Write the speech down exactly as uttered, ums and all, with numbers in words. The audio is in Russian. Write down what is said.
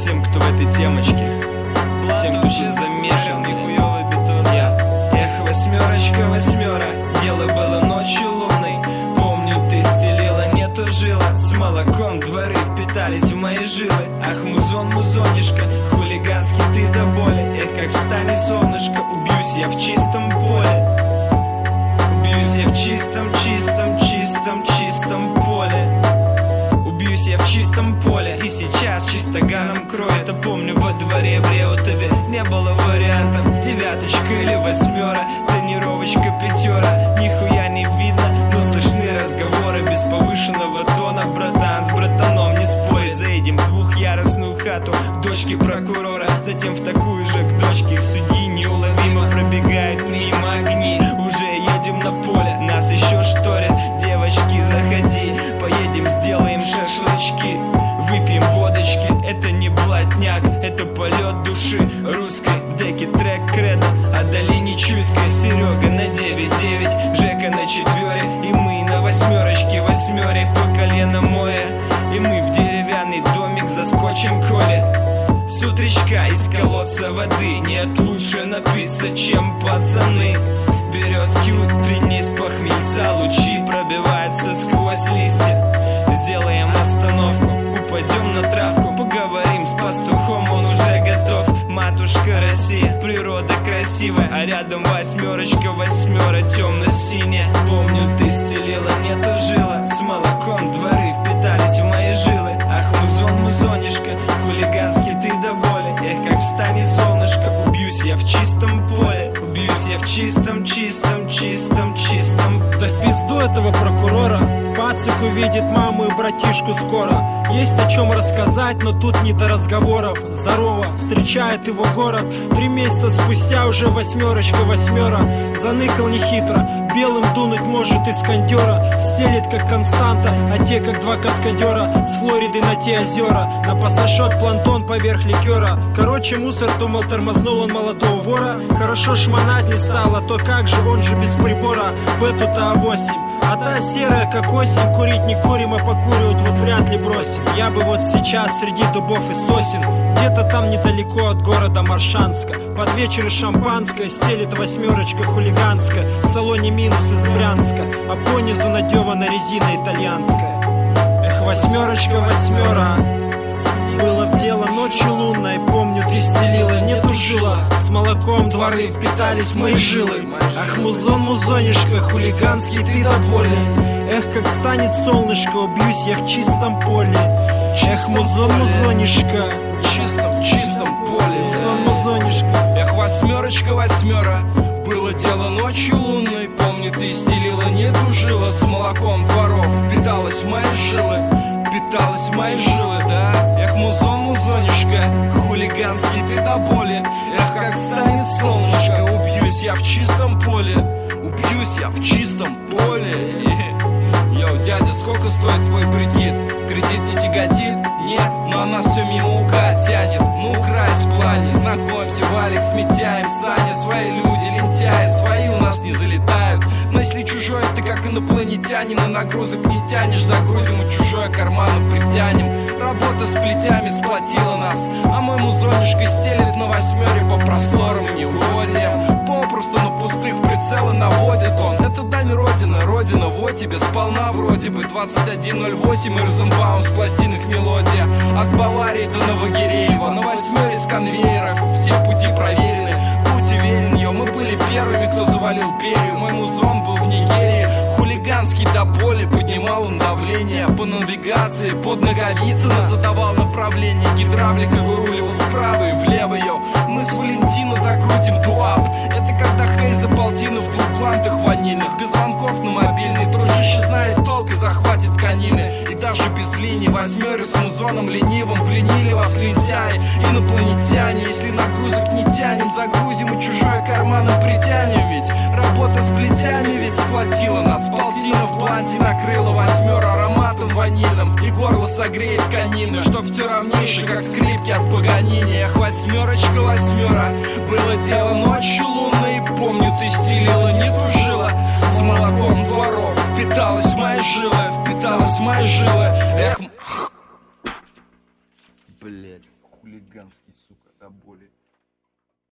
всем, кто в этой темочке, всем, кто сейчас замешан. Я, эх, восьмерочка, восьмера, дело было ночью лунной. Помню, ты стелила, нету жила, с молоком дворы впитались в мои жилы. Ах, музон, музонишка, хулиганский ты до боли. Эх, как встанет солнышко, убьюсь я в чистом поле. Убьюсь я в чистом, чистом, чистом, чистом поле. Убьюсь я в чистом поле. И сейчас чистоганом кроет. А помню, во дворе в Реутове не было вариантов. Девяточка или восьмера, тонировочка пятера. Нихуя не видно, но слышны разговоры без повышенного тона. Братан с братаном не спорит. Заедем в двухъярусную хату к дочке прокурора, затем в такую же к дочке их судьи. Неуловимо пробегают мимо огни. Уже едем на поле, нас еще шторят. Девочки, заходи, поедем, сделаем шашлычки, выпьем водочки. Это не блатняк, это полет души русской. В деке трек кредо о долине Чуйской. Серега на девять девять, Жека на четвере, и мы на восьмерочке, восьмере по колено море. И мы в деревянный домик заскочим Коле. С утречка из колодца воды нет лучше напиться, чем пацаны. Березки утренней с похмельца, лучи пробиваются сквозь листья. Сделаем остановку, упадем на травку, поговорим с пастухом, он уже готов. Матушка Россия, природа красивая, а рядом восьмерочка, восьмера темно-синяя. Помню, ты стелила, нету жила, с молоком дворы впитались в мои жилы. Ах, музон, музонишка, хулиганский ты до боли. Эх, как встанет солнышко, убьюсь я в чистом поле. Убьюсь я в чистом, чистом, чистом, чистом. Да в пизду этого прокурора. Пацик увидит маму и братишку скоро. Есть о чем рассказать, но тут не до разговоров. Здорово, встречает его город. Три месяца спустя уже восьмерочка, восьмера. Заныкал нехитро, белым дунуть может из кондера. Стелит как константа, а те как два каскадера. С Флориды на те озера, на пассажот плантон поверх ликера. Короче, мусор думал, тормознул он молодого вора. Хорошо шмонать не стало, то как же, он же без прибора. В эту-то А восемь. А та серая, как осень, курить не курим, а покуривать вот вряд ли бросим. Я бы вот сейчас среди дубов и сосен, где-то там недалеко от города Маршанска, под вечер шампанское стелит восьмерочка хулиганская. В салоне минус из Брянска, а понизу надевана резина итальянская. Эх, восьмерочка, восьмера, было б дело ночью лунной. Помню, ты стелила, нету жила, с молоком дворы впитались мои жилы. Ах, музон, музонишка, хулиганский ты до боли. Эх, как станет солнышко, убьюсь я в чистом поле. Эх, музон, музонишка, в чистом, чистом поле. Музон, музонишка. Эх, восьмерочка, восьмера, было дело ночью лунной. Помню, ты стелила, нету жила, с молоком дворов впиталась в мои жилы. Впиталась в мои жилы, да. Эх, музон, музонишка, хулиганский ты до боли. Эх, как станет солнышко, убьюсь я в чистом поле. Убьюсь я в чистом поле. Йоу, дядя, сколько стоит твой прикид? Кредит не тяготит? Нет, но она все мимо ука тянет. Ну, крась в плане, знакомься, валик, сметяем Саня, свои люди, лентяи, свои у нас не залетают. Но если чужой, ты как инопланетянин, и нагрузок не тянешь, загрузим и чужое карману притянем. Работа с плетями сплотила нас, а мой музонишка стелит на восьмере по просторам и неугодиям. Попросту на пустых прицелы наводит он. Это дань родина, родина, вот тебе сполна вроде бы. Двадцать один ноль восемь и Розенбаум с пластинок мелодия. От Баварии до Новогиреева, на восьмере с конвейеров, все пути проверены. Будь уверен, йо, мы были первыми, кто завалил Берию. Мой музон был в Нигерии, хулиганский до боли, поднимал он давление по навигации, под Наговицына задавал направление, гидравликой выруливал вправо и влево, йо. Мы с Валентино закрутим туап. Это когда Хейза полтина в двух плантах ванильных, без звонков на мобильный. Дружище знает толк и захватит конины. И даже без линий восьмеры с музоном ленивым пленили вас, лентяи, инопланетяне. Если нагрузок не тянем, загрузим и чужое карманом притянем. Ведь работа с плетями ведь сплотила нас. Полтина в планте накрыла восьмеру ароматом ванильным, и горло согреет конины, чтоб все равнейше, как скрипки от Паганини. Эх, восьмерочка, восьмера, было дело ночью лунной. Помню, ты стелила, не тужила, с молоком дворов впиталась в мои жилы, впиталась в мои жилы. Эх, блять. хулиганский, сука, до боли.